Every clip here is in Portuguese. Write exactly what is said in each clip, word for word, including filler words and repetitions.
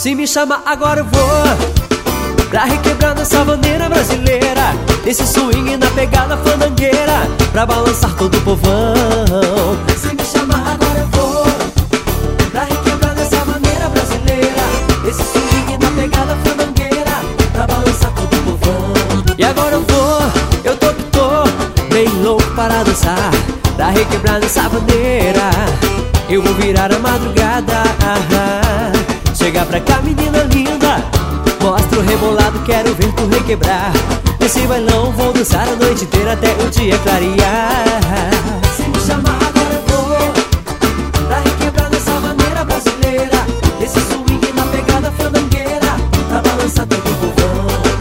Se me chama agora eu vou pra requebrar nessa maneira brasileira, nesse swing na pegada fandangueira, pra balançar todo o povão. Se me chama agora eu vou pra requebrar nessa maneira brasileira, nesse swing na pegada fandangueira, pra balançar todo o povão. E agora eu vou, eu tô que tô bem louco para dançar, pra requebrar nessa maneira. Eu vou virar a madrugada. Chega pra cá, menina linda, mostra o rebolado, quero ver tu requebrar. Nesse bailão vou dançar a noite inteira até o dia clarear. Se me chamar agora eu vou pra requebrar nessa maneira brasileira, esse swing na pegada fandangueira, pra balançar todo o povão.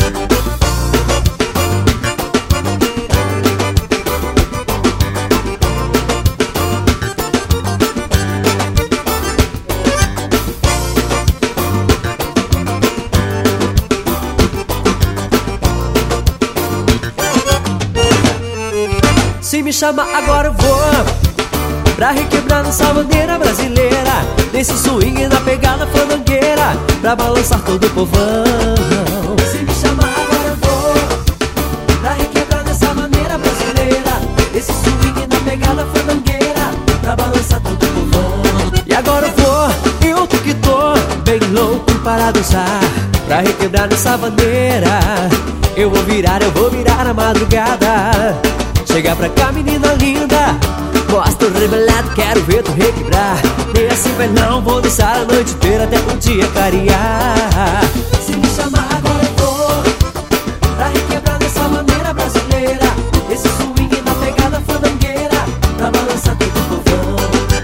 Se me chama agora eu vou pra requebrar nessa bandeira brasileira, nesse swing na pegada fandangueira, pra balançar todo o povão. Se me chama agora eu vou pra requebrar nessa maneira brasileira, nesse swing na pegada fandangueira, pra balançar todo o povão. E agora eu vou, eu tô que tô bem louco para dançar, pra requebrar nessa bandeira. Eu vou virar, eu vou virar a madrugada. Chega pra cá, menina linda, mostra o rebolado, quero ver tu requebrar. Nesse bailão vou dançar a noite inteira até o dia clarear. Se me chamar agora eu vou pra requebrar nessa maneira brasileira, esse swing na pegada fandangueira, pra balançar todo o povão.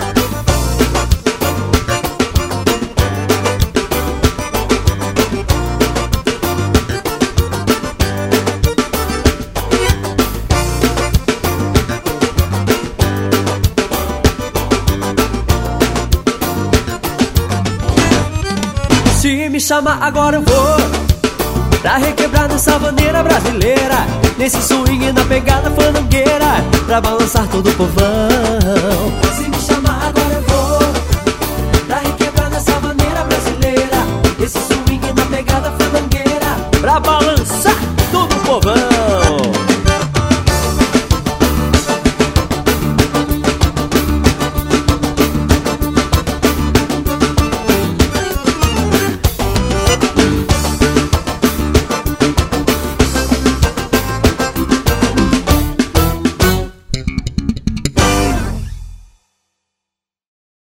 Se me chama agora eu vou pra requebrar nessa maneira brasileira, nesse swing na pegada fandangueira, pra balançar todo o povão.